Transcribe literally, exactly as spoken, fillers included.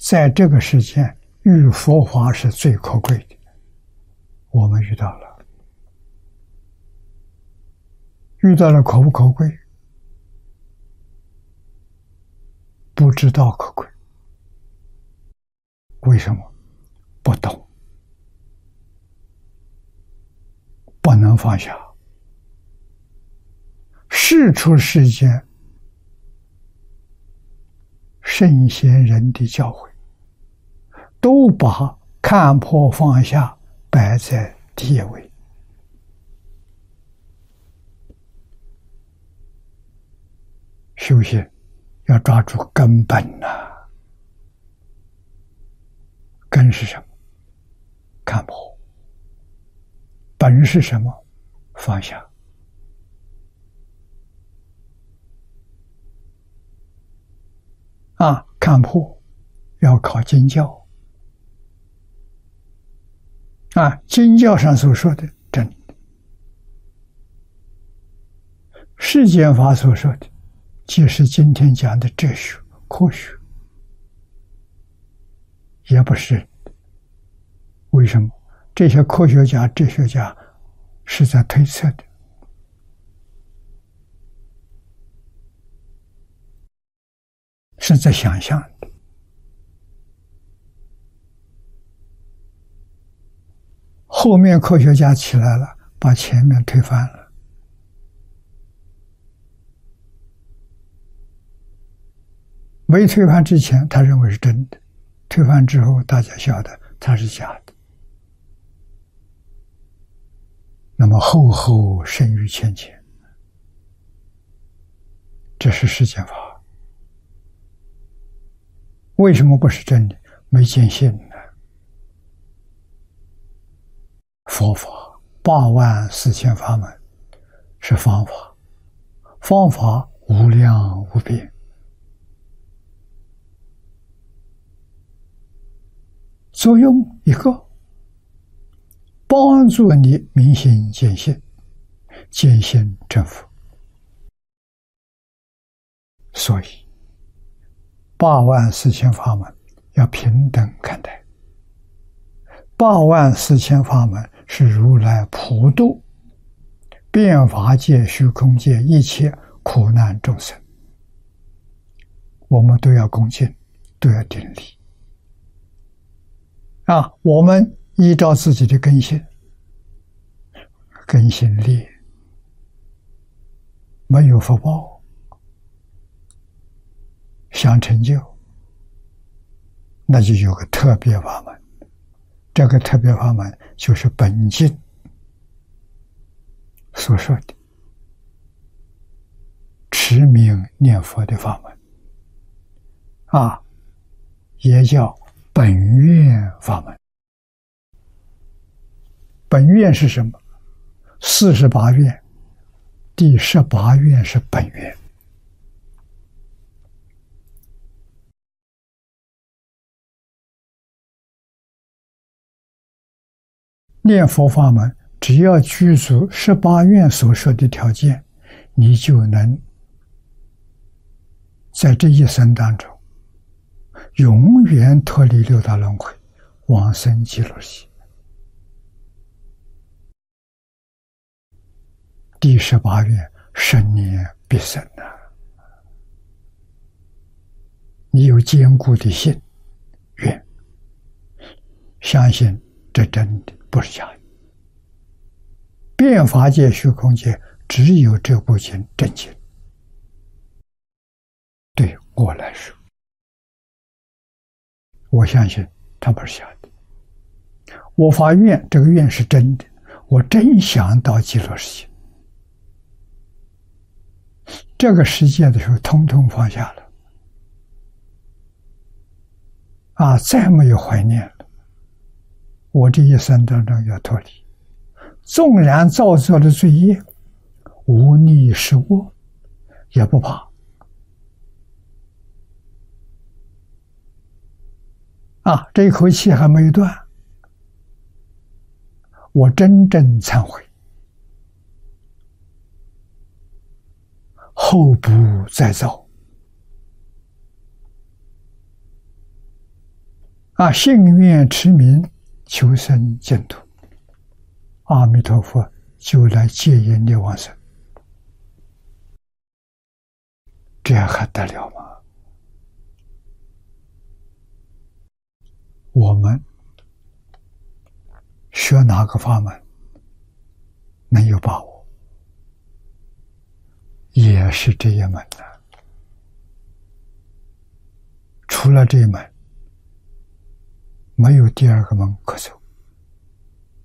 在这个世间遇佛法是最可贵的，我们遇到了，遇到了可不可贵？不知道可贵，为什么？不懂，不能放下。世出世间圣贤人的教诲，都把看破放下摆在第一位。修行要抓住根本呐、啊，根是什么？看破。本是什么？放下。啊，看破要靠经教。啊，经教上所说的真的，世间法所说的，即是今天讲的哲学、科学，也不是真的。为什么？这些科学家、哲学家是在推测的，是在想象的。后面科学家起来了，把前面推翻了。没推翻之前，他认为是真的；推翻之后，大家晓得它是假的。那么后后生于前前，这是世间法。为什么不是真的？没见性呢？佛法八万四千法门是方法，方法无量无边，作用一个，帮助你明心见性，见性成佛。所以八万四千法门要平等看待，八万四千法门是如来普度遍法界、虚空界一切苦难众生，我们都要恭敬，都要顶礼啊！我们依照自己的根性，根性劣，没有福报，想成就，那就有个特别法门。这个特别法门就是本经所说的持名念佛的法门啊，也叫本愿法门。本愿是什么？四十八愿，第十八愿是本愿。念佛法门，只要具足十八愿所说的条件，你就能在这一生当中永远脱离六道轮回，往生极乐世界。第十八愿，生念必生啊！你有坚固的心愿，相信这真的不是假的。遍法界、虚空界，只有这部经真经。对我来说，我相信它不是假的。我发愿，这个愿是真的，我真想到极乐世界。这个世界的时候，通通放下了，啊，再没有怀念了。我这一生当中要脱离，纵然造作的罪业，无逆失恶，也不怕。啊，这一口气还没有断，我真正忏悔，后不再造。 啊，信愿持名，求生净土，阿弥陀佛就来接引你往生，这样还得了吗？我们学哪个法门能有把握？也是这一门的，除了这一门，没有第二个门可走。